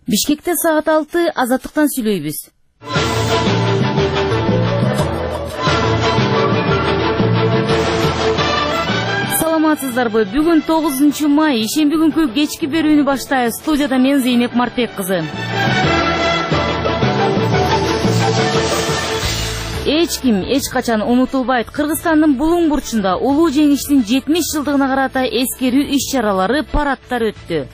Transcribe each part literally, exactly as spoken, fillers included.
Бишкекте саат алты азаттыктан сүйлөйбүз. Саламатсыздарбы? Бүгүн тогузунчу май, ишемби күнкү кечки берүүнү баштайбыз. Студияда мен Зейнеп Мартек кызы. Эч ким эч качан унутулбайт. Кыргызстандын Булуң бурчунда улуу жеңиштин жетимиш жылдыгына карата эскерүү иш-чаралары, парадтар өттү.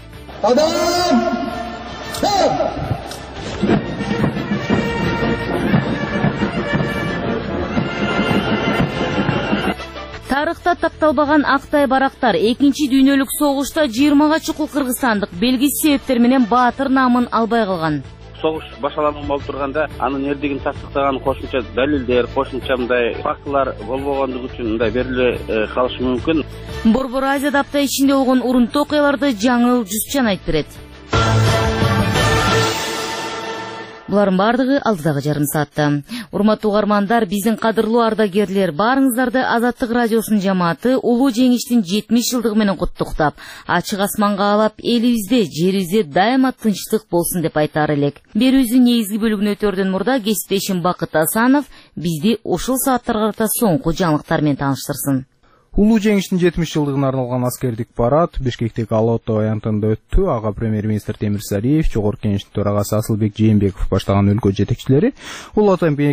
Тарыхта такталбаган актай барактар экинчи дүйнөлүк согушта жыйырмага чукул кыргызстандык белгисиз себептер менен баатыр наамын албай калган. Согуш башталган болуп турганда анын эрдигин тастыктаган кошумча далилдер, кошумча мындай фактылар болбогондугу үчүн мындай бериле калышы мүмкүн. Борбор Азияда апта ичинде болгон урунтуу окуяларды жаңыл Жусупчан айтып берет. Булардын бардыгы алдыдагы жарым саатта. Урматтуу угармандар, биздин кадырлуу ардагерлер, баарыңыздарды Азаттык радиосунун жамааты улуу жеңиштин жетимиш жылдыгы менен куттуктап, ачык асманга алап, элибизде, жерибизде дайыма тынчтык болсун деп айтаар элек. Берүүбүздүн негизги бөлүгүн өтөрдөн мурда кесиптешим Бакыт Асанов бизди ушул сааттарга карата соңку жаңылыктар менен тааныштырсын. Улуу жеңиштин жетимиш жылдыгына арналган аскердик парад Бишкектеги Ала-Ото аянтында өттү. Ага премьер-министр Темир Сариев, Жогорку Кеңештин төрагасы Асылбек Жээнбеков баштаган өлкө жетекчилери, улуу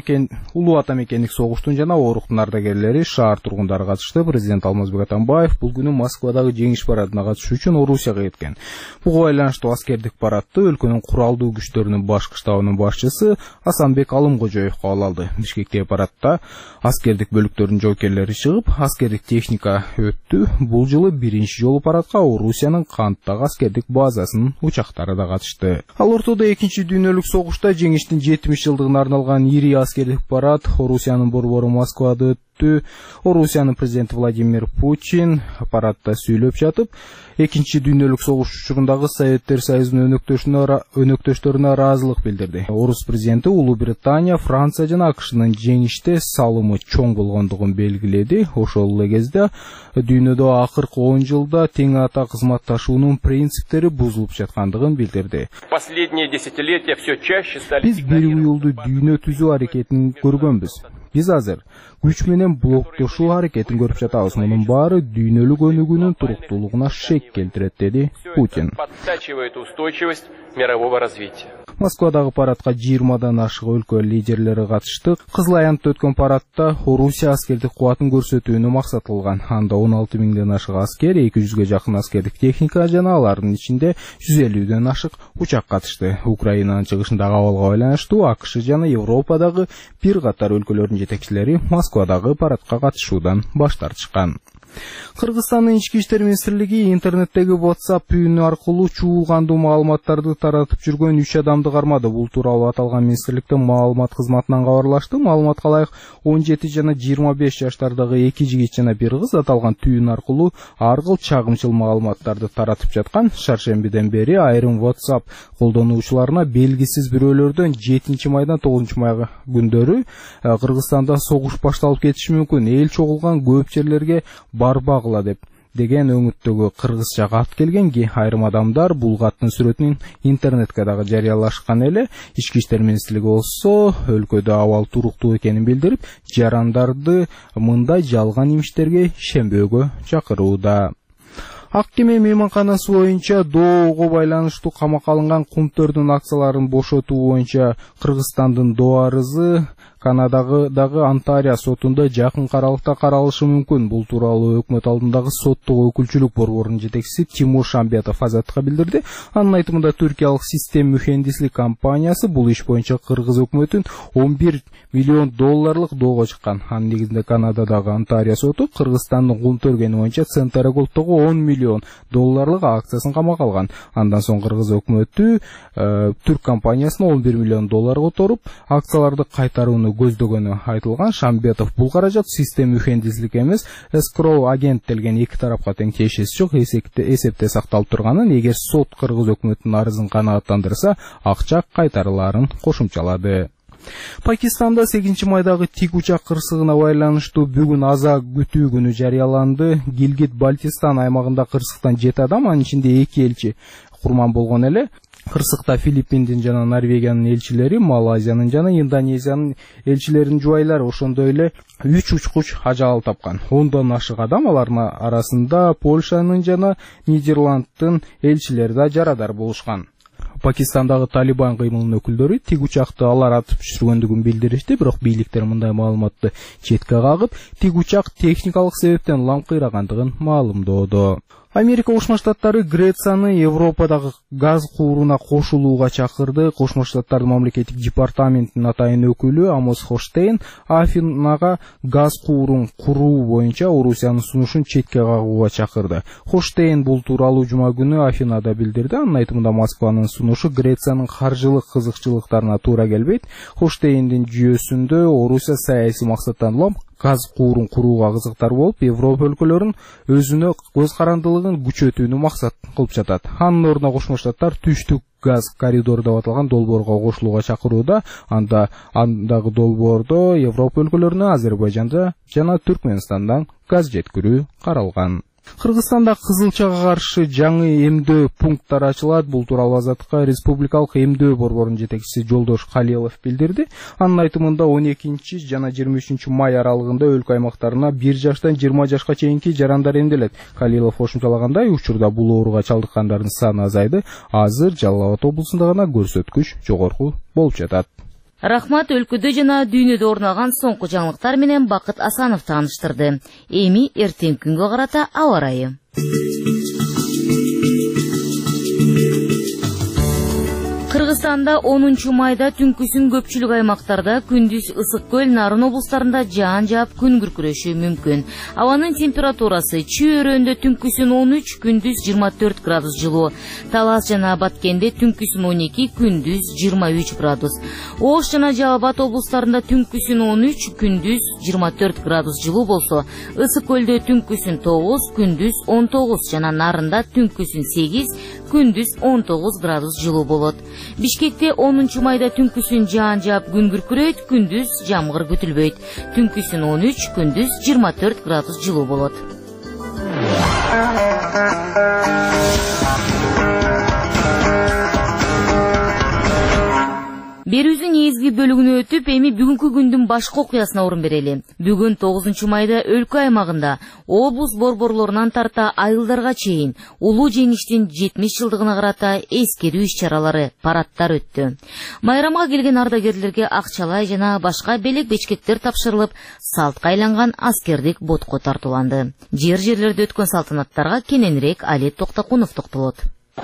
ата мекендик согуштун жана ооруктун ардагерлери, шаар тургундары катышты. Президент Алмазбек Атамбаев бул күнү Москвадагы жеңиш парадына катышуу үчүн Орусияга кеткен. Буга байланыштуу аскердик парадты өлкөнүн куралдуу күчтөрүнүн башкы штабынын башчысы Асанбек Алымкожоев кабыл алды. Бишкектеги парадта аскердик бөлүктөрдүн жоокерлери чыгып, аскердик техника өттү. Бул жылы биринчи жолу парадка Орусиянын Канттагы аскердик базасынын учактары да катышты. Ал ортодо экинчи дүйнөлүк согушта жеңиштин жетимиш жылдыгына арналган ири аскердик парад Орусиянын борбору Москвада өттү. Орусиянын президенти Владимир Путин парадта сүйлөп жатып, экинчи дүйнөлүк согуш учурундагы Советтер Союзунун өнөктөштөрүнө ыраазылык билдирди. Орус президенти Улуу Британия, Франция жана АКШнын жеңиште салымы чоң болгондугун белгиледи. Ошол эле кезде дүйнөдө акыркы он жылда тең ата кызматташуунун принциптери бузулуп жаткандыгын билдирди. Последние десятилетия все чаще стали. Биз бир уюлду дүйнө түзүү аракетин көргөнбүз. Биз азыр күч менен блоктошуу аракетин көрүп жатабыз. Мунун баары дүйнөлүк өнүгүүнүн туруктуулугуна шек келтирет, деди Путин. Подтачивает устойчивость мирового развития. Москвадагы парадка жыйырмадан ашык өлкө лидерлери катышты. Кызыл аянтта өткөн парадта Орусия аскердик кубатын көрсөтүүнү максат кылган. Анда он алты миңден ашык аскер, эки жүзгө жакын аскердик техника жана алардын ичинде жүз элүүдөн ашык учак катышты. Украинанын чыгышындагы абалга байланыштуу АКШ жана Европадагы бир катар өлкөлөрдүн жетекчилери Москвадагы парадка катышуудан баш тартышкан. Кыргызстандын ички иштер министрлиги интернеттеги WhatsApp үйүнү аркылуу чуулгандуу маалыматтарды таратып жүргөн үч адамды кармады. Бул тууралуу аталган министрликтин маалымат кызматынан кабарлашты. Маалыматка ылайык он жети жана жыйырма беш жаштардагы эки жигит жана бир кыз аталган түйүн аркылуу ар кыл чагымчыл маалыматтарды таратып жаткан. Шаршембиден бери айрым WhatsApp колдонуучуларына белгисиз бирөөлөрдөн жетинчи майдан тогузунчу май күндөрү Кыргызстанда согуш башталып кетиши мүмкүн, эл чогулган көп жерлерге барбагыла деп деген өңүттөгү кыргызча кат келген. Айрым адамдар бул каттын сүрөтүн интернетке дагы жарыялашкан эле. Ички иштер министрлиги болсо өлкөдө абал туруктуу экенин билдирип, жарандарды мындай жалган имиштерге ишенбөөгө чакырууда. Ак кеме мейманканасы боюнча доого байланыштуу камакка алынган кумтөрдүн акцияларын бошотуу боюнча Кыргызстандын доо арызы Канадагы дагы Онтарио сотунда жакын аралыкта каралышы мүмкүн. Бул тууралуу өкмөт алдындагы соттук өкүлчүлүк борборунун жетекчиси Тимур Шамбетов Азаттыкка билдирди. Анын айтымында түркиялык Систем Mühendislik компаниясы бул иш боюнча кыргыз өкмөтүн он бир миллион долларлык доого чыккан. Анын негизинде Канададагы Онтарио соту Кыргызстандын кумтөргени боюнча Центр Голдтогу он миллион долларлык акциясын камакка алган. Андан соң кыргыз өкмөтү э, түрк компаниясына он бир миллион доллар которуп, акцияларды кайтарууну көздөгөнү айтылган. Шамбетов бул каражат Систем Mühendislik эмес, эскроу агенттелген эки тарапка тең тиешеси жок эсепте сакталып турганын, эгер сот кыргыз өкмөтүнүн арызын канааттандырса, акча кайтарыларын кошумчалады. Пакистанда сегизинчи майдагы тик учак кырсыгына байланыштуу бүгүн аза күтүү күнү жарыяланды. Гилгит Бальтистан аймагында кырсыктан жети адам, анын ичинде эки элчи курман болгон эле. Кырсыкта Филиппиндин жана Норвегиянын элчилери, Малайзиянын жана Индонезиянын элчилеринин жубайлары, ошондой эле үч учкуч ажал тапкан. Ондон ашык адам, алардын арасында Польшанын жана Нидерландтын элчилери да жарадар болушкан. Пакистандагы Талибан кыймылынын өкүлдөрү тик учакты алар атып түшүргөндүгүн билдиришти, бирок бийликтер мындай маалыматты четке кагып, тик учак техникалык себептен ламкыйрагандыгын маалымдоодо. Америка Кошмо Штаттары Грецияны Европадагы газ кууруна кошулууга чакырды. Кошмо Штаттардын мамлекеттик департаментинин атайын өкүлү Амос Хоштейн Афинага газ куурун куруу боюнча Орусиянын сунушун четке кагууга чакырды. Хоштейн бул тууралуу жума күнү Афинада билдирди. Анын айтымында Москванын сунушу Грециянын каржылык кызыкчылыктарына туура келбейт. Хоштейндин жүйөсүндө Орусия саясий максаттан улам газ куурун курууга кызыктар болуп, Европа өлкөлөрүн өзүнө көз карандылыгын күчөтүүнү максат кылып жатат. Анын ордуна Кошмо Штаттар түштүк газ коридору деп аталган долбоорго кошулууга чакырууда. Анда андагы долбоордо Европа өлкөлөрүнө Азербайжанда жана Түркмөнстандан газ жеткирүү каралган. Кыргызстанда кызылчага каршы жаңы эмдөө пункттары ачылат. Бул тууралуу Азаттыкка республикалык эмдөө борборунун жетекчиси Жолдош Калилов билдирди. Анын айтымында он экинчи жана жыйырма үчүнчү май аралыгында өлкө аймактарына бир жаштан жыйырма жашка чейинки жарандар эмделет. Калилов кошумчалагандай, учурда бул ооруга чалдыккандардын саны азайды. Азыр Жалал Абад облусунда гана көрсөткүч жогорку болуп жатат. Рахмат, өлкөдө жана дүйнөдө орун алган соңку жаңылыктар менен Бакыт Асанов тааныштырды. Эми эртең күнгө карата аба ырайы. Кыргызстанда онунчу майда түнкүсүн көпчүлүк аймактарда, күндүз Ысык көл, Нарын облустарында жаан жаап күн күркүрөшү мүмкүн. Абанын температурасы Чүй өрөөндө түнкүсүн он үч, күндүз жыйырма төрт градус жылуу. Талас жана Баткенде түнкүсүн он эки, күндүз жыйырма үч градус. Ош жана Жалал Абад облустарында түнкүсүн он үч, күндүз жыйырма төрт градус жылуу болсо, Ысык көлдө түнкүсүн тогуз, күндүз он тогуз жана Нарында түнкүсүн сегиз, күндүз он тогуз градус жылуу болот. Бишкекте онунчу майда түнкүсүн жаан жаап күн күркүрөйт, күндүз жамгыр күтүлбөйт. Түнкүсүн он үч, күндүз жыйырма төрт градус жылуу болот. Берүүзүн негизги бөлүгүнө өтүп, эми бүгүнкү күндүн башка окуясына орун берели. Бүгүн тогузунчу майда өлкө аймагында облус борборлорунан тарта айылдарга чейин улуу жеңиштин жетимиш жылдыгына карата эскерүү иш-чаралары, парадтар өттү. Майрамга келген ардагерлерге акчалай жана башка белек бечкектер тапшырылып, салтка айланган аскердик ботко тартууланды. Жер жерлерде өткөн салтанаттарга кененирээк Али Токтокунов токтолот.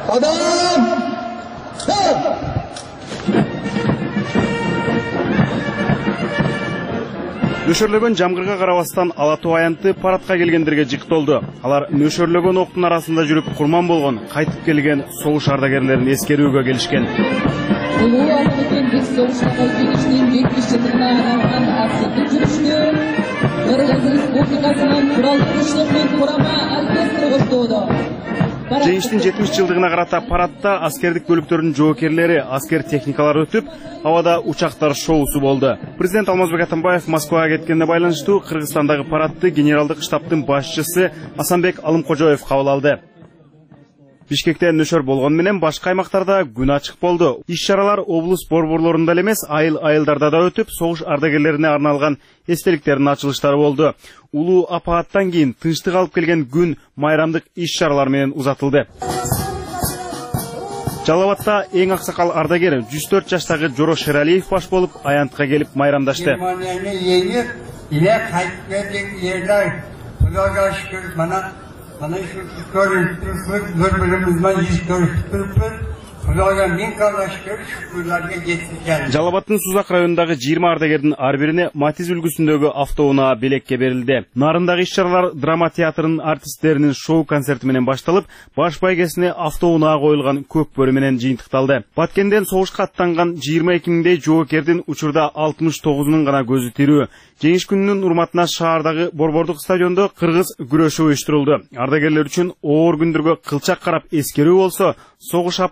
Нөшөрлөгөн жамгырга карабастан Ала Тоо аянты парадка келгендерге жыктолду. Алар нөшөрлөгөн октун арасында жүрүп курман болгон, кайтып келген согуш ардагерлерин эскерүүгө келишкен. Улуу Алтын согуштагы жеңиштин жетимиш жылдыгына арналган аскердик жүрүшүнө Кыргыз Республикасынын куралдуу күчтөрүнүн курама оркестри коштоодо. Жеңиштин жетимиш жылдыгына карата парадта аскердик бөлүктөрдүн жоокерлери, аскер техникалары өтүп, абада учактар шоусу болду. Президент Алмазбек Атамбаев Москвага кеткенине байланыштуу Кыргызстандагы парадты генералдык штабтын башчысы Асанбек Алымкожоев кабыл алды. Бишкекте нөшөр болгон менен башка аймактарда күн ачык болду. Иш-чаралар облус борборлорунда эмес, айыл-айылдарда да өтүп, согуш ардагерлерине арналган эстеликтердин ачылыштары болду. Улуу апааттан кийин тынчтык алып келген күн майрамдык иш-чаралар менен узатылды. Жалал Абадта эң аксакал ардагер жүз төрт жаштагы Жоро Шералиев баш болуп аянтка келип майрамдашты. Bana şu görüntü, birbirimiizden yüz görüştürüp, Kulağa min kallar şükürlerge getirken. Жалал Абадтын Сузак районундагы жыйырма ардагердин ар бирине Матиз үлгүсүндөгү автоунаа белекке берилди. Нарындагы иш-чаралар драма театрынын артисттеринин шоу концерти менен башталып, баш байгесине автоунаа коюлган көк бөрү менен жыйынтыкталды. Баткенден согушка аттанган жыйырма эки миңдей жоокердин учурда алтымыш тогузунун гана көзү тирүү. Жеңиш күнүнүн урматына шаардагы борбордук стадиондо кыргыз күрөшү уюштурулду. Ардагерлер үчүн оор күндөргө кылчак карап эскерүү болсо, согуш апаатын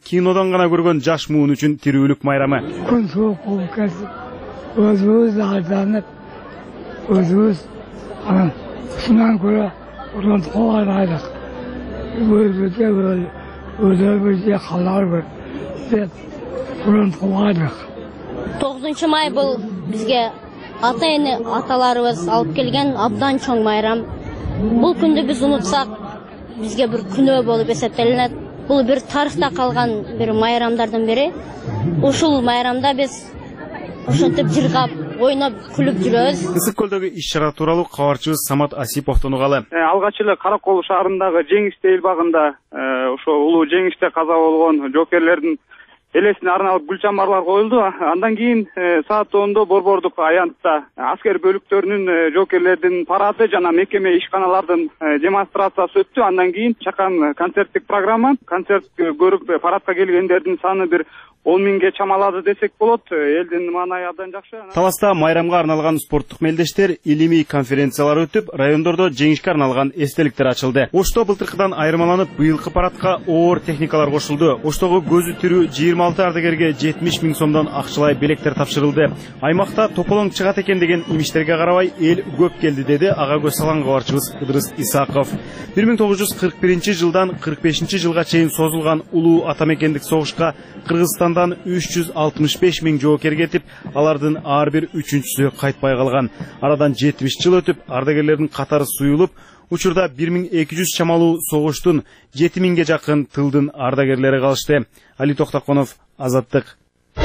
кинодан гана көргөн жаш муун үчүн тирүүлүк майрамы. Күн суук болуп кетип, өзүбүз арданып, өзүбүз анан ушундан көрө уран калайдык. Өзүбүзгө өзүбүзгө калар деп уран калайдык. тогузунчу май бул бизге ата-эне аталарыбыз алып келген абдан чоң майрам. Бул күндү биз унутсак, бизге бир күнөө болуп эсептелинет. Бул бир тарыхта калган бир майрамдардын бири. Ушул майрамда биз ошентип жыргап, ойноп, күлүп жүрөбүз. Ысык көлдөгү иш-чара тууралуу кабарчыбыз Самат Асиповдон угалы. Алгач эле Каракол шаарындагы Жеңиште эл багында ошо улуу жеңиште каза болгон жоокерлердин элесине арналып гүл чамбарлар коюлду. Андан кийин саат ондо Борбордук аянтта аскер бөлүктөрүнүн жоокерлердин парады жана мекеме ишканалардын демонстрациясы өттү. Андан кийин чакан концерттик программа. Концерт көрүп парадка келгендердин саны бир он миңге чамалады десек болот. Элдин маанайы абдан жакшы. Таласта майрамга арналган спорттук мелдештер, илимий конференциялар өтүп, райондордо жеңишке арналган эстеликтер ачылды. Ошто былтыркыдан айырмаланып, быйылкы парадка оор техникалар кошулду. Оштогу көзү тирүү жыйырма алты ардагерге жетимиш миң сомдон акчалай белектер тапшырылды. Аймакта тополоң чыгат экен деген имиштерге карабай эл көп келди, деди ага көз салган кабарчыбыз Ыдырыс Исаков. бир миң тогуз жүз кырк биринчи жылдан кырк бешинчи жылга чейин созулган улуу атамекендик согушка Кыргызстандан үч жүз алтымыш беш миң жоокер кетип, алардын ар бир үчүнчүсү кайтпай калган. Арадан жетимиш жыл өтүп, ардагерлердин катары суюлуп, учурда бир миң эки жүз чамалуу согуштун жети миңге жакын тылдын ардагерлери калышты. Али Токтоконов, Азаттык.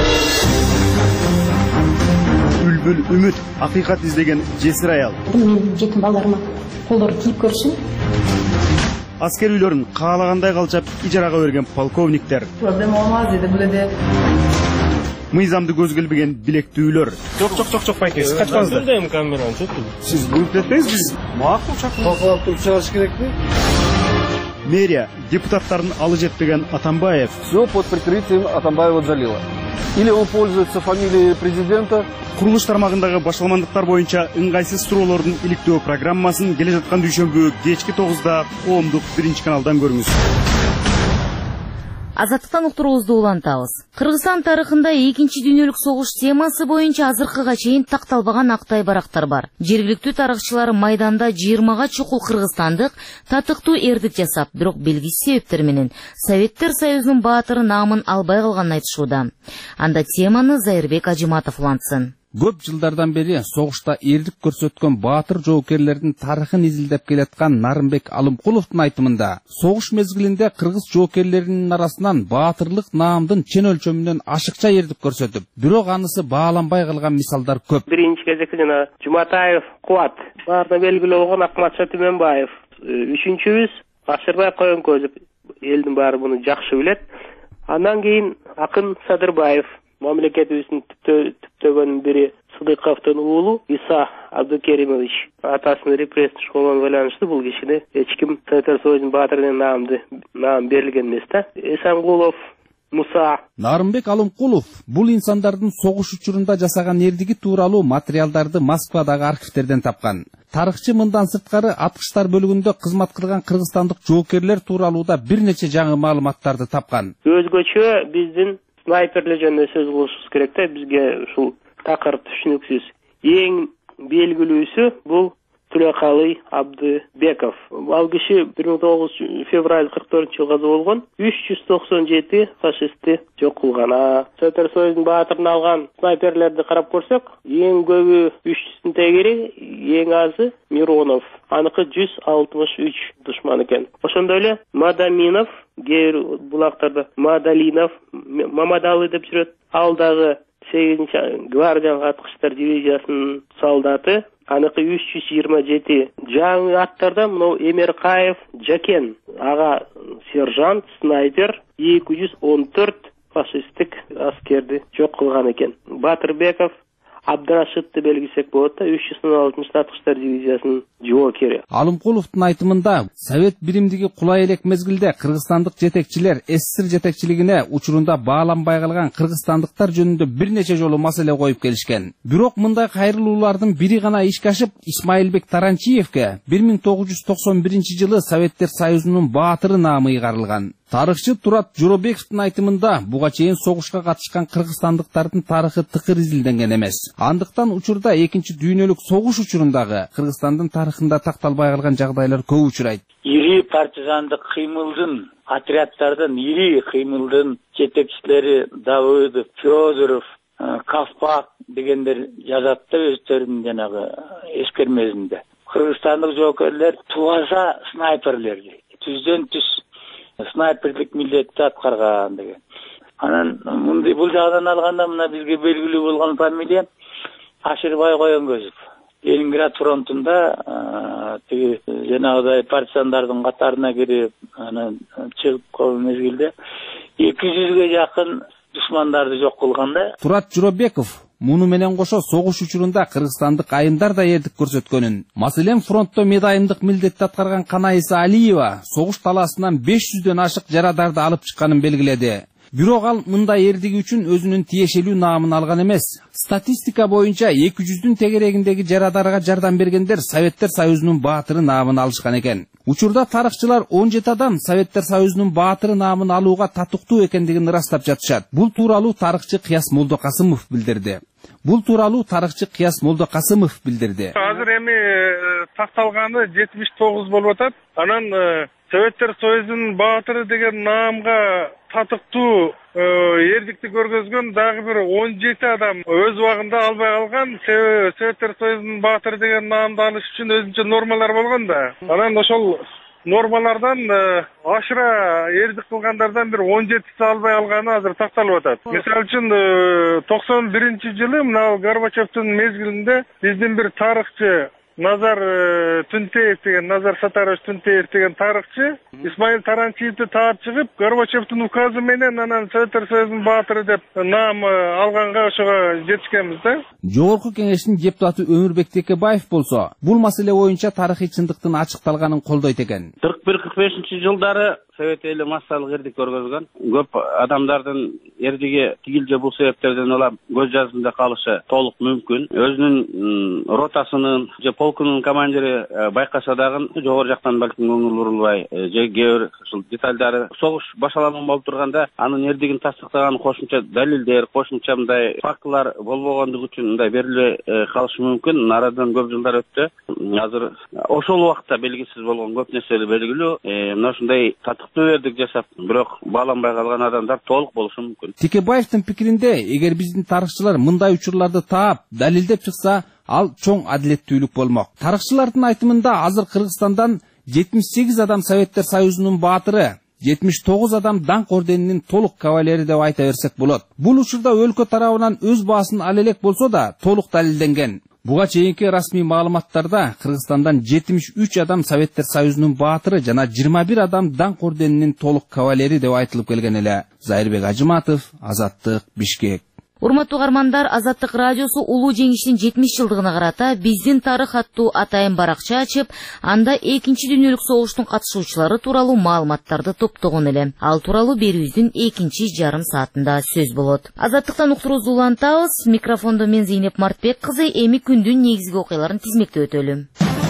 Үлбүл үмүт, акыйкат издеген жесир аял. Менин жетим балдарыма колдору тийип көрсүн. Аскер үйлөрүн каалагандай калчап ижарага берген полковниктер. Проблема болмаз деди бул эде. Мыйзамды көзгөлбөгөн билектүүлөр. Жок, жок, жок, жок, байкеңиз. Качпаңыздар. Дем камераны чөктү. Сиз бүлүктетпеңиз, биз макул чакырып талкалап туруп чыгарыш керекпи? Мэрия депутаттарын алы жетпеген Атамбаев. Все под прикрытием Атамбаева Джалила. Или он пользуется фамилией президента. Курулуш тармагындагы башаламандыктар боюнча ыңгайсыз суроолордун иликтөө программасын келе жаткан дүйшөмбү кечки тогузда Коомдук биринчи каналдан көрүңүз. Азаттыктан уктуруубузду улантабыз. Кыргызстан тарыхында экинчи дүйнөлүк согуш темасы боюнча азыркыга чейин такталбаган актай барактар бар. Жергиликтүү тарыхчылар майданда жыйырмага чукул кыргызстандык татыктуу эрдик жасап, бирок белгисиз себептер менен Советтер Союзунун баатыры наамын албай калганын айтышууда. Анда теманы Зайырбек Ажыматов улантсын. Көп жылдардан бери согушта эрдик көрсөткөн баатыр жоокерлердин тарыхын изилдеп келаткан Нарымбек Алымкуловдун айтымында, согуш мезгилинде кыргыз жоокерлеринин арасынан баатырлык наамдын чен өлчөмүнөн ашыкча эрдик көрсөтүп, бирок анысы бааланбай калган мисалдар көп. Биринчи кезекте жана Жуматаев Кубат, баарына белгилүү болгон Акматша Түмөнбаев, үчүнчүбүз Ашырбай Коенкөзүп, элдин баары муну жакшы билет. Андан кийин Акын Садырбаев, мамлекетибиздин түптөгөнүн бири Сыдыковдун уулу Иса Абдукеримович, атасынын репрессия школуна байланыштуу бул кишине эч ким Советтер Союзунун баатыры наамды наам берилген эмес да. Эсангулов Муса. Нарымбек Алымкулов бул инсандардын согуш учурунда жасаган эрдиги тууралуу материалдарды Москвадагы архивтерден тапкан. Тарыхчы мындан сырткары аткычтар бөлүгүндө кызмат кылган кыргызстандык жоокерлер тууралууда бир нече жаңы маалыматтарды тапкан. Өзгөчө биздин снайперлер жөнүндө сөз кылышыбыз керек да, бизге ушул такырып түшүнүксүз. Эң белгилүүсү бул Түлекалы Абдыбеков. Ал киши бир миң тогуз жүз февраль кырк төртүнчү жылы каза болгон, үч жүз токсон жети фашистти жок кылган. Советтер Союзунун баатырын алган снайперлерди карап көрсөк, эң көбү үч жүздүн тегери, эң азы Миронов. Аныкы жүз алтымыш үч душман экен. Ошондой эле Мадаминов, кээ булактарда Мадалинов, Мамадалы деп жүрөт. Ал дагы сегизинчи гвардиялык аткычтар дивизиясынын солдаты. Аныкы үч жүз жыйырма жети. Жаңы аттарда мына Эмеркаев Жакен, ага сержант, снайпер, эки жүз он төрт фашисттик аскерди жок кылган экен. Батырбеков Абдрашидти белгисек болот да, үч жүз он алтынчы аткычтар дивизиясынын жоокери. Алымкуловдун айтымында, Совет биримдиги кулай элек мезгилде кыргызстандык жетекчилер СССР жетекчилигине учурунда бааланбай калган кыргызстандыктар жөнүндө бир нече жолу маселе коюп келишкен. Бирок мындай кайрылуулардын бири гана ишке ашып, Исмаилбек Таранчиевке бир миң тогуз жүз токсон биринчи жылы Советтер Союзунун баатыры наамы ыйгарылган. Тарыхчы Турат Жоробековдун айтымында буга чейин согушка катышкан кыргызстандыктардын тарыхы тыкыр изилденген эмес. Андыктан учурда экинчи дүйнөлүк согуш учурундагы Кыргызстандын тарыхында такталбай калган жагдайлар көп учурайт. Ири партизандык кыймылдын, отряддардын ири кыймылдын жетекчилери Давыдов, Федоров, Кавпак дегендер жазат да өздөрүнүн жанагы эскермесинде. Кыргызстандык жоокерлер тубаса снайперлерди. Түздөн түз снайперлик милдетти аткарган деген. Анан мындай бул жагдан алганда мына бизге белгилүү болгон фамилия Ашырбай Коенгөзов. Ленинград фронтунда тиги жанагыдай партизандардын катарына кирип, анан чыгып калган мезгилде эки жүзгө жакын душмандарды жок кылган да. Турат Жоробеков муну менен кошо согуш учурунда кыргызстандык айымдар да эрдик көрсөткөнүн. Маселен, фронтто медайымдык милдетти аткарган Канайса Алиева согуш талаасынан беш жүздөн ашык жарадарды алып чыкканын белгиледи. Бирок ал мындай эрдиги үчүн өзүнүн тиешелүү наамын алган эмес. Статистика боюнча эки жүздүн тегерегиндеги жарадарга жардам бергендер Советтер Союзунун баатыры наамын алышкан экен. Учурда тарыхчылар он жети адам Советтер Союзунун баатыры наамын алууга татыктуу экендигин ырастап жатышат. Бул тууралуу тарыхчы Кыяс Молдокасымов билдирди. Бул тууралуу тарыхчы Кыяс Молдокасымов билдирди. Азыр эми такталганы жетимиш тогуз болуп атат. Анан Советтер Союзунун баатыры деген наамга татыктуу эрдикти көргөзгөн дагы бир он жети адам өз убагында албай калган. Советтер Союзунун баатыры деген наамды алыш үчүн өзүнчө нормалар болгон да. Анан ошол нормалардан ашыра эрдик кылгандардан бир он жетиси албай алганы азыр такталып атат. Мисалы үчүн токсон биринчи жылы мына Горбачевдун мезгилинде биздин бир тарыхчы Назар Түнтеев деген, Назар Сатарович Түнтеев деген тарыхчы Исмаил Таранчиевди таап чыгып, Горбачевдин указы менен анан Советтер Союзунун баатыры деп наам алганга ошого жетишкенбиз да. Жогорку кеңештин депутаты Өмүрбек Текебаев болсо, бул маселе боюнча тарыхый чындыктын ачыкталганын колдойт экен. кырк бир кырк бешинчи жылдары Совет эли массалык эрдик көргөзгөн. Көп адамдардын эрдиги тигилже бул себептерден улам көз жазында калышы толук мүмкүн. Өзүнүн ротасынын же полкунун командири байкаса дагы жогору жактан балким көңүл бурулбай же кээ бир ушул деталдары согуш башталган болуп турганда анын эрдигин тастыктаган кошумча далилдер, кошумча мындай фактылар болбогондугу үчүн мындай бериле калышы мүмкүн. Арадан көп жылдар өттү. Азыр ошол убакта белгисиз болгон көп нерселер белгилүү. Мына ушундай татыктуу эрдик жасап, бирок бааланбай калган адамдар толук болушу мүмкүн. Текебаевдин пикиринде, эгер биздин тарыхчылар мындай учурларды таап, далилдеп чыкса, ал чоң адилеттүүлүк болмок. Тарыхчылардын айтымында азыр Кыргызстандан жетимиш сегиз адам Советтер Союзунун баатыры, жетимиш тогуз адам Даңк орденинин толук кавалери деп айта берсек болот. Бул учурда өлкө тарабынан өз баасын ала элек болсо да толук далилденген. Буга чейинки расмий маалыматтарда Кыргызстандан жетимиш үч адам Советтер Союзунун баатыры жана жыйырма бир адам Даңк орденинин толук кавалери деп айтылып келген эле. Зайырбек Ажыматов, Азаттык, Бишкек. Урматтуу угармандар, Азаттык радиосу улуу жеңиштин жетимиш жылдыгына карата биздин тарых аттуу атайын баракча ачып, анда экинчи дүйнөлүк согуштун катышуучулары тууралуу маалыматтарды топтогон эле. Ал тууралуу берүүбүздүн экинчи жарым саатында сөз болот. Азаттыктан уктуруубузду улантабыз. Микрофондо мен Зейнеп Мартбек кызы, эми күндүн негизги окуяларын тизмектеп өтөлүм.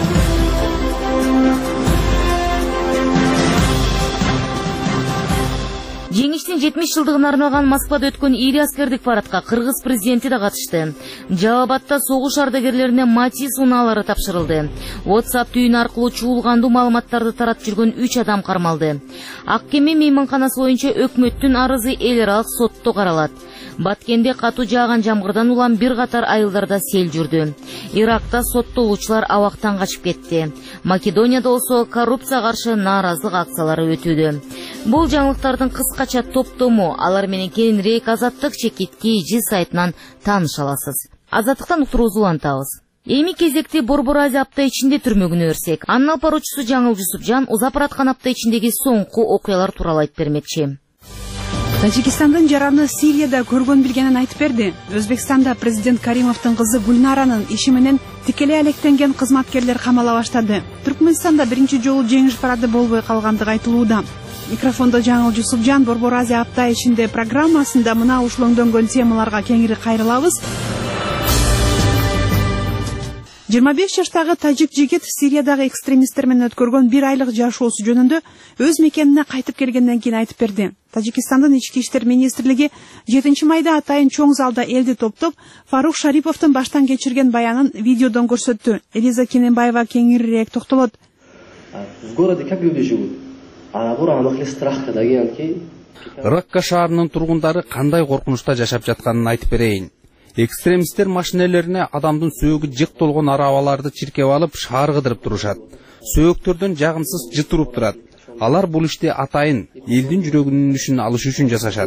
Жеңиштин жетимиш жылдыгына арналган Москвада өткөн ири аскердик парадка кыргыз президенти да катышты. Жалал-Абадта согуш ардагерлерине Матис унаалары тапшырылды. WhatsApp түйүнү аркылуу чуулгандуу маалыматтарды таратып жүргөн үч адам кармалды. Ак кеме мейманканасы боюнча өкмөттүн арызы эл аралык сотто каралат. Баткенде катуу жааган жамгырдан улам бир катар айылдарда сел жүрдү. Иракта соттолуучулар абактан качып кетти. Македонияда болсо коррупцияга каршы нааразылык акциялары өтүүдө. Бул жаңылыктардын кыскача топтому, алар менен кененирээк Азаттык чекит кей сайтынан тааныша аласыз. Азаттыктан уктуруубузду улантабыз. Эми кезекти Борбор Азия апта ичинде түрмөгүнө өрсек, анын алып баруучусу Жаңыл Жусупжан узап бараткан апта ичиндеги соңку окуялар тууралуу айтып бермекчи. Тажикстандын жараны Сирияда көргөн билгенин айтып берди. Өзбекстанда президент Каримовдун кызы Гульнаранын иши менен тикелей алектенген кызматкерлер камала баштады. Түркмөнстанда биринчи жолу жеңиш парады болбой калгандыгы айтылууда. Микрофондо Жаңыл Жусупжан Борбор Азия апта ичинде программасында мына ушул өңдөнгөн темаларга кеңири кайрылабыз. жыйырма беш жаштагы тажик жигит Сириядагы экстремисттер менен өткөргөн бир айлык жашоосу жөнүндө өз мекенине кайтып келгенден кийин айтып берди. Тажикстандын ички иштер министрлиги жетинчи майда атайын чоң залда элди топтоп, Фарух Шариповдун баштан кечирген баянын видеодон көрсөттү. Элиза Кененбаева кеңирээк токтолот. В городе как люди живут? А бурамахли страх деген ки Ракка шаарынын тургундары кандай коркунучта жашап жатканын айтып берейин. Экстремисттер машинелерине адамдын сөөгү жык толгон арабаларды чиркеп алып шаар кыдырып турушат. Сөөктөрдөн жагымсыз жыт уруп турат. Алар бул ишти атайын элдин жүрөгүнүн ишин алыш үчүн жасашат.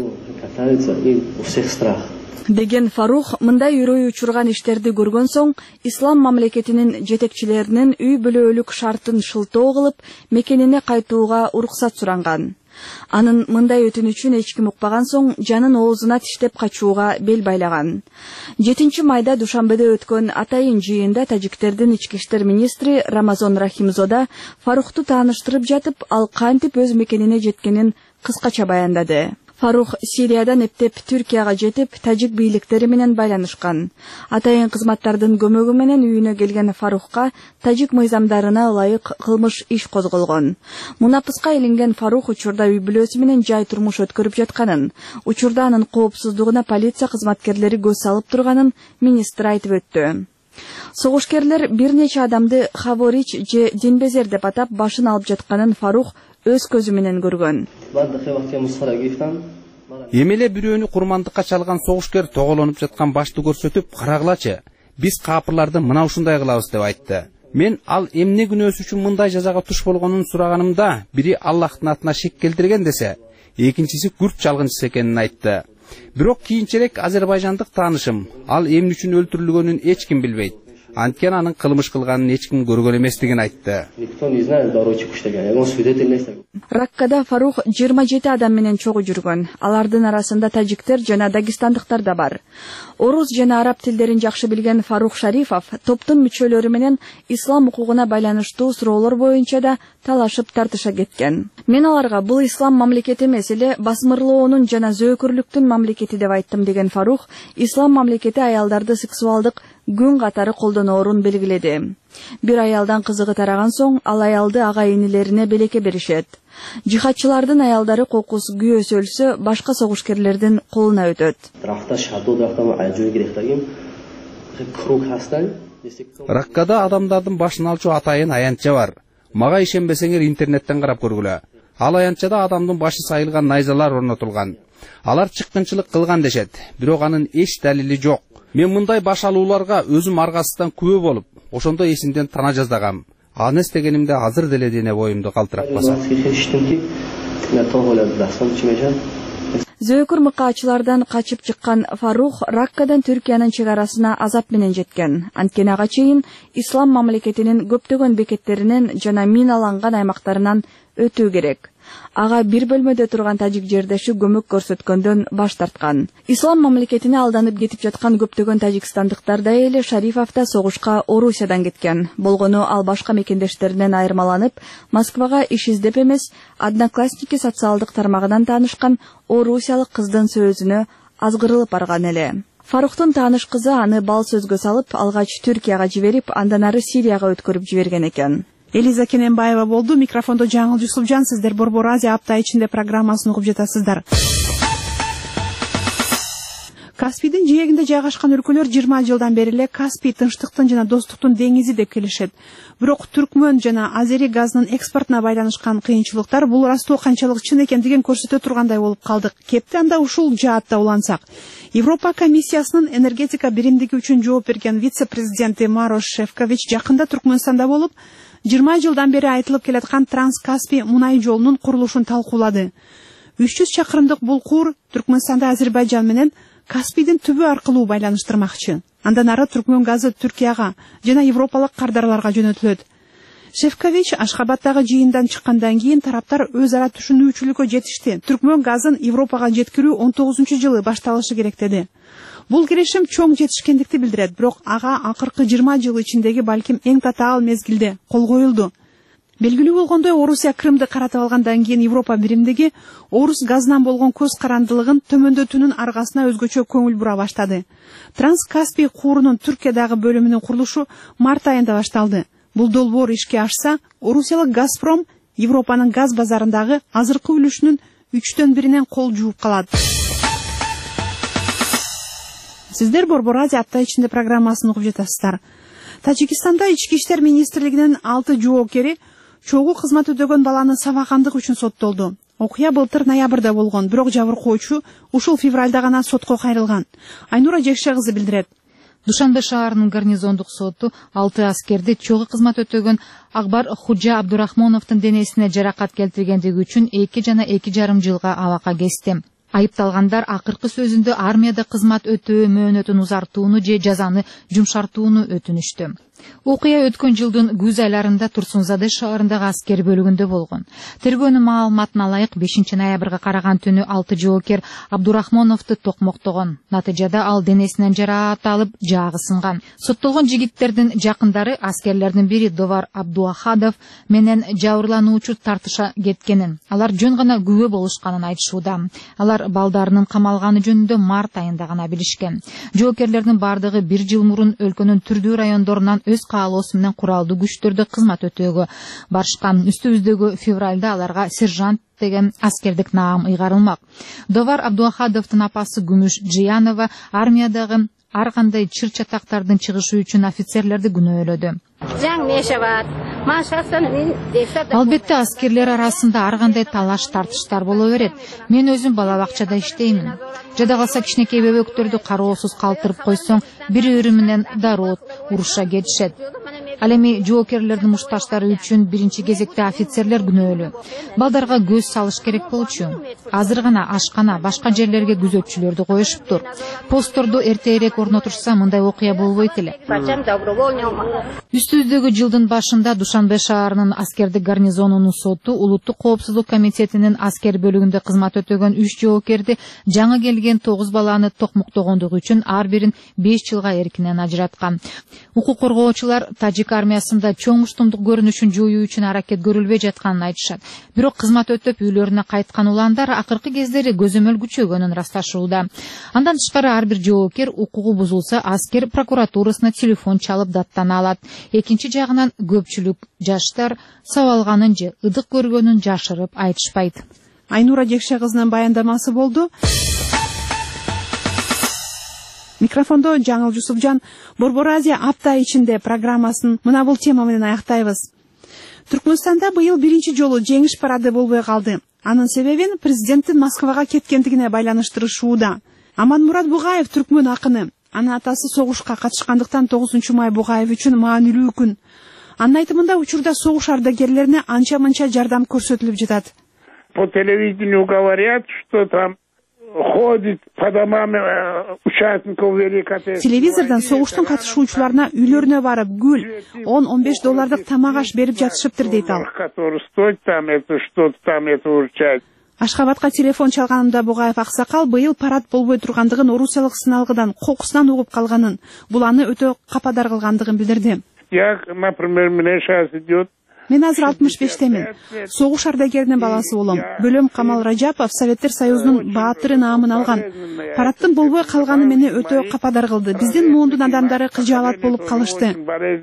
Деген Фарух мындай үрөй учурган иштерди көргөн соң ислам мамлекетинин жетекчилеринин үй бүлөлүк шартын шылтоо кылып, мекенине кайтууга уруксат суранган. Анын мындай өтүнүчүн эч ким укпаган соң жанын оозуна тиштеп качууга бел байлаган. жетинчи майда Душанбеде өткөн атайын жыйында тажиктердин ички иштер министри Рамазон Рахимзода Фарухту тааныштырып жатып, ал кантип өз мекенине жеткенин кыскача баяндады. Фарух Сириядан эптеп Түркияга жетип, тажик бийликтери менен байланышкан. Атайын кызматтардын көмөгү менен үйүнө келген Фарухка тажик мыйзамдарына ылайык кылмыш иш козголгон. Мунапыска илинген Фарух учурда үй бүлөсү менен жай турмуш өткөрүп жатканын, учурда анын коопсуздугуна полиция кызматкерлери көз салып турганын министр айтып өттү. Согушкерлер бир нече адамды Хаворич же Динбезер деп атап башын алып жатканын Фарух өз көзү менен көргөн. Эмеле бирөөнү курмандыкка чалган согушкер тоголонуп жаткан башты көрсөтүп, карагылачы, биз капырларды мына ушундай кылабыз деп айтты. Мен ал эмне күнөөсү үчүн мындай жазага туш болгонун сураганымда, бири Аллахтын атына шек келтирген десе, экинчиси күрт чалгынчысы экенин айтты. Бирок кийинчерээк азербайжандык таанышым ал эмне үчүн өлтүрүлгөнүн эч ким билбейт. Анткени анын кылмыш кылганын эч ким көргөн эместигин айтты. Раккада Фарух жыйырма жети адам менен чогуу жүргөн. Алардын арасында тажиктер жана дагестандыктар да бар. Орус жана араб тилдерин жакшы билген Фарух Шарифов топтун мүчөлөрү менен ислам укугуна байланыштуу суроолор боюнча да талашып тартыша кеткен. Мен аларга бул ислам мамлекети эмес эле басмырлоонун жана зөөкүрлүктүн мамлекети деп айттым деген Фарух, ислам мамлекети аялдарды сексуалдык күн катары колдоноорун белгиледи. Бир аялдан кызыгы тараган соң ал аялды ага инилерине белекке беришет. Жихадчылардын аялдары кокус күйөөсү өлсө, башка согушкерлердин колуна өтөт. Раккада адамдардын башын алчу атайын аянтча бар. Мага ишенбесеңер интернеттен карап көргүлө. Ал аянтчада адамдын башы сайылган найзалар орнотулган. Алар чыккынчылык кылган дешет, бирок анын эч далили жок. Мен мындай баш алууларга өзүм аргасыздан күбө болуп, ошондо эсимден тана жаздагам. Аны эстегенимде азыр деле дене боюмду калтыратпаса. Зөөкүр мыкаачылардан качып чыккан Фарух Раккадан Түркиянын чек арасына азап менен жеткен. Анткени ага чейин ислам мамлекетинин көптөгөн бекеттеринен жана миналанган аймактарынан өтүү керек. Ага бир бөлмөдө турган тажик жердеши көмөк көрсөткөндөн баш тарткан. Ислам мамлекетине алданып кетип жаткан көптөгөн тажикстандыктар да эле Шарифов да согушка Орусиядан кеткен. Болгону ал башка мекендештеринен айырмаланып, Москвага иш издеп эмес, Одноклассники социалдык тармагынан таанышкан орусиялык кыздын сөзүнө азгырылып барган эле. Фарухтун тааныш кызы аны бал сөзгө салып, алгач Түркияга жиберип, андан ары Сирияга өткөрүп жиберген экен. Элиза Кененбаева болду. Микрофондо Жаңыл Жусупжан. Сиздер Борбор Азия апта ичинде программасын угуп жатасыздар. Каспийдин жээгинде жайгашкан өлкөлөр жыйырма жылдан бери эле Каспий тынчтыктын жана достуктун деңизи деп келишет. Бирок түркмөн жана азери газынын экспортуна байланышкан кыйынчылыктар бул ырастоо канчалык чын экендигин көрсөтө тургандай болуп калдык. Кепти анда ушул жаатта улансак. Европа комиссиясынын энергетика биримдиги үчүн жооп берген вице-президенти Марош Шефкович жакында Түркмөнстанда болуп, жыйырма жылдан бери айтылып келаткан Транс-Каспий мунай жолунун курулушун талкуулады. үч жүз чакырымдык бул куур Түркмөнстанды Азербайжан менен Каспийдин түбү аркылуу байланыштырмакчы. Андан ары Түркмөн газы Түркияга жана европалык кардарларга жөнөтүлөт. Шефкович Ашхабадтагы жыйындан чыккандан кийин тараптар өз ара түшүнүүчүлүккө жетишти. Түркмөн газын Европага жеткирүү он тогузунчу жылы башталышы керек деди. Бул келишим чоң жетишкендикти билдирет, бирок ага акыркы жыйырма жыл ичиндеги балким эң татаал мезгилде кол коюлду. Белгилүү болгондой, Орусия Крымды каратып алгандан кийин Европа биримдиги орус газынан болгон көз карандылыгын төмөндөтүүнүн аргасына өзгөчө көңүл бура баштады. Транс-Каспий куурунун Түркиядагы бөлүмүнүн курулушу март айында башталды. Бул долбоор ишке ашса, орусиялык Газпром Европанын газ базарындагы азыркы үлүшүнүн үчтөн биринен кол жууп калат. Сиздер Борбор Азия апта ичинде программасын угуп жатасыздар. Тажикистанда Ички иштер министрлигинин алты жоокери чогуу кызмат өтөгөн баланы сабагандык үчүн соттолду. Окуя былтыр ноябрда болгон, бирок жабыркоочу ушул февралда гана сотко кайрылган. Айнура Жекше кызы билдирет. Душанбе шаарынын гарнизондук соту алты аскерди чогуу кызмат өтөгөн Акбар Худжа Абдурахмоновдун денесине жаракат келтиргендиги үчүн эки жана эки жарым жылга абакка кести. Айыпталгандар акыркы сөзүндө армияда кызмат өтөө мөөнөтүн узартууну же жазаны жумшартууну өтүнүштү. Окуя өткөн жылдын күз айларында Турсунзаде шаарындагы аскер бөлүгүндө болгон. Тергөөнүн маалыматына ылайык бешинчи ноябрга караган түнү алты жоокер Абдурахмоновду токмоктогон. Натыйжада ал денесинен жараат алып, жаагы сынган. Соттолгон жигиттердин жакындары аскерлердин бири Довар Абдуахадов менен жабырлануучу тартыша кеткенин, алар жөн гана күбө болушканын айтышууда. Алар балдарынын камалганы жөнүндө март айында гана билишкен. Жоокерлердин бардыгы бир жыл мурун өлкөнүн түрдүү райондорунан өз каалоосу менен куралдуу күчтөрдө кызмат өтөөгө барышкан. Үстүбүздөгү февралда аларга сержант деген аскердик наам ыйгарылмак. Довар Абдуахадовдун апасы Күмүш Жиянова армиядагы ар кандай чыр чатактардын чыгышы үчүн офицерлерди күнөөлөдү. Албетте аскерлер арасында ар кандай талаш тартыштар боло берет. Мен өзүм бала бакчада иштеймин. Жада калса кичинекей бөбөктөрдү кароосуз калтырып койсоң, бири-бири менен дароот уруша кетишет. Ал эми жоокерлердин мушташтары үчүн биринчи кезекте офицерлер күнөөлүү. Балдарга көз салыш керек болчу. Азыр гана ашкана, башка жерлерге күзөтчүлөрдү коюшуптур. Постторду эртерээк орнотушса мындай окуя болбойт эле. Үстүбүздөгү жылдын башында Душанбе шаарынын аскердик гарнизонунун соту Улуттук коопсуздук комитетинин аскер бөлүгүндө кызмат өтөгөн үч жоокерди жаңы келген тогуз баланы токмуктогондугу үчүн ар бирин беш жылга эркинен ажыраткан. Укук коргоочулар Тажик армиясында чоң муштумдук көрүнүшүн жоюу үчүн аракет көрүлбөй жатканын айтышат. Бирок кызмат өтөп үйлөрүнө кайткан уландар акыркы кездери көзөмөл күчөгөнүн ырасташууда. Андан тышкары ар бир жоокер укугу бузулса аскер прокуратурасына телефон чалып даттана алат. Экинчи жагынан көпчүлүк жаштар сабалганын же ыдык көргөнүн жашырып айтышпайт. Айнура Жекше кызынын баяндамасы болду. Микрофондо Жаңыл Жусупжан. Борбор Азия апта ичинде программасын мына бул тема менен аяктайбыз. Түркмөнстанда быйыл биринчи жолу жеңиш парады болбой калды. Анын себебин президенттин Москвага кеткендигине байланыштырышууда. Аманмурат Бугаев түркмөн акыны. Анын атасы согушка катышкандыктан тогузунчу май Бугаев үчүн маанилүү күн. Анын айтымында учурда согуш ардагерлерине анча-мынча жардам көрсөтүлүп жатат. По телевидению говорят, что там ходит по домам участников Великой Отечественной. Телевизордон согуштун катышуучуларына үйлөрүнө барып гүл, он он беш доллардык тамак аш берип жатышыптыр дейт ал. Который стоит там это что-то там это урчать. Ашхабадка телефон чалганымда Бугаев аксакал быйыл парад болбой тургандыгын орусиялык сыналгыдан, кокусунан угуп калганын, бул аны өтө кападар кылгандыгын билдирди. Я, например, мне сейчас идет. Мен азыр алтымыш бештемин. Согуш ардагеринин баласы болом. Бөлөм Камал Ражапов Советтер Союзунун баатыры наамын алган. Парадтын болбой калганы мени өтө кападар кылды. Биздин муундун адамдары кыжаалат болуп калышты.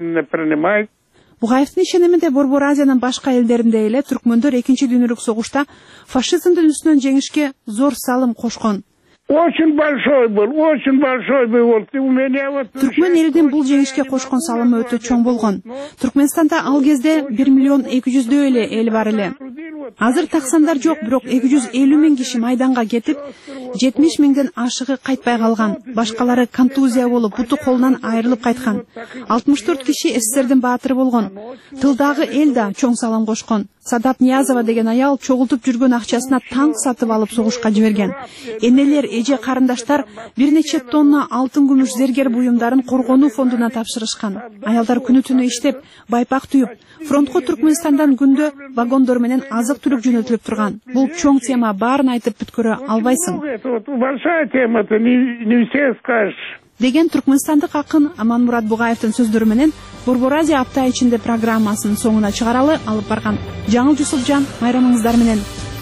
Бугаевдин ишениминде Борбор Азиянын башка элдеринде эле түркмөндөр экинчи дүйнөлүк согушта фашизмдин үстүнөн жеңишке зор салым кошкон. Очень большой был, очень большой был. Вот у меня вот. Түркмөн элинин бул жеңишке кошкон салымы өтө чоң болгон. Түркмөнстанда ал кезде бир миллион эки жүздөй эле эл бар эле. Азыр таксандар жок, бирок эки жүз элүү миң киши майданга кетип, жетимиш миңден ашыгы кайтпай калган. Башкалары контузия болуп, буту колунан айрылып кайткан. алтымыш төрт киши СССРдин баатыры болгон. Тылдагы эл да чоң салым кошкон. Садат Ниязова деген аял чогултуп жүргөн акчасына танк сатып алып согушка жиберген. Энелер, эже карындаштар бир нече тонна алтын күмүш зергер буюмдарын коргонуу фондуна тапшырышкан. Аялдар күнү түнү иштеп, байпак түйүп, фронтко Түркмөнстандан күндө вагондор менен азык-түлүк жөнөтүлүп турган. Бул чоң тема, баарын айтып бүткөрө албайсың. Большая тема, это не все скажешь. деген түркмөнстандык акын Аманмурат Бугаевдин сөздөрү менен Борбор Азия апта ичинде программасынын соңуна чыгаралы. Алып барган Жаңыл Жусупжан, майрамыңыздар менен.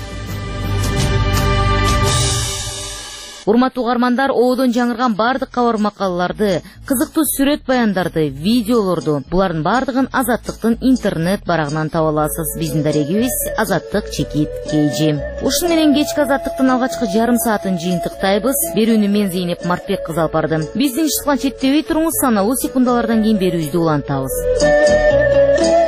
Урматтуу угармандар, оодон жаңырган бардык кабар макалаларды, кызыктуу сүрөт баяндарды, видеолорду, булардын бардыгын Азаттыктын интернет барагынан таба аласыз. Биздин дарегибиз Азаттык чекит кейжи. Ушун менен кечки Азаттыктын алгачкы жарым саатын жыйынтыктайбыз. Берүүнү мен Зейнеп Мартбек кызы алып бардым. Биздин иштикан четтебей туруңуз, саналуу секундалардан кийин берүүбүздү улантабыз.